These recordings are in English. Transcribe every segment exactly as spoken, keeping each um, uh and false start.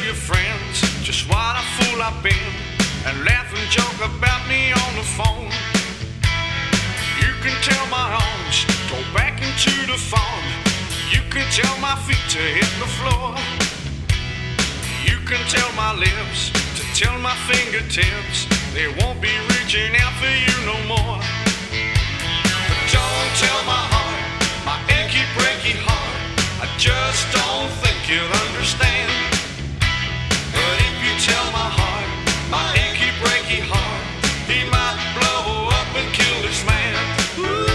your friends just what a fool I've been, and laugh and joke about me on the phone. You can tell my arms go back into the farm. You can tell my feet to hit the floor. You can tell my lips to tell my fingertips they won't be reaching out for you no more. But don't tell my heart, my achy breaky heart, I just don't think you'll understand. But if you tell my heart, my achy breaky heart, he might blow up and kill this man. Ooh.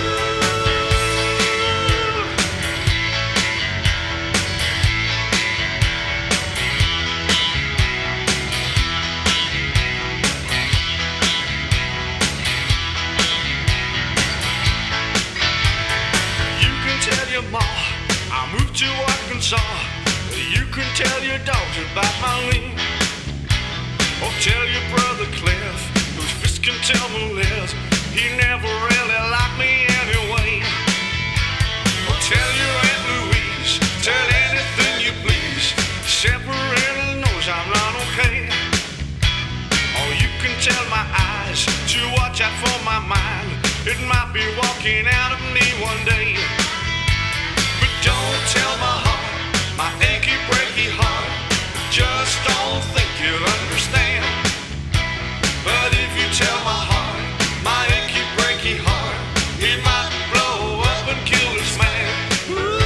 Your ma, I moved to Arkansas. You can tell your dogs about my lean. Or tell your brother Cliff, whose fist can tell my lips, he never really liked me anyway. Or tell your Aunt Louise, tell anything you please, except for really knows I'm not okay. Or you can tell my eyes to watch out for my mind, it might be walking out of me one day. Don't tell my heart, my achy breaky heart, just don't think you'll understand. But if you tell my heart, my achy breaky heart, it might blow up and kill this man. Ooh.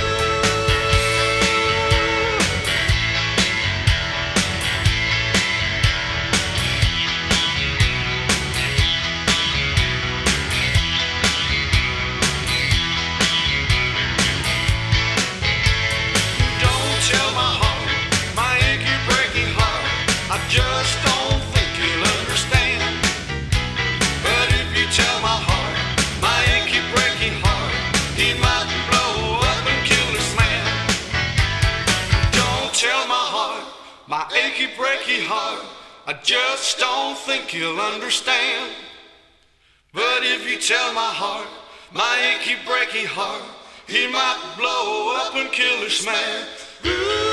Tell my heart, my achy breaky heart, I just don't think you'll understand. But if you tell my heart, my achy breaky heart, he might blow up and kill this man. Don't tell my heart, my achy breaky heart, I just don't think you'll understand. But if you tell my heart, my achy breaky heart, he might blow up and kill this man. Ooh.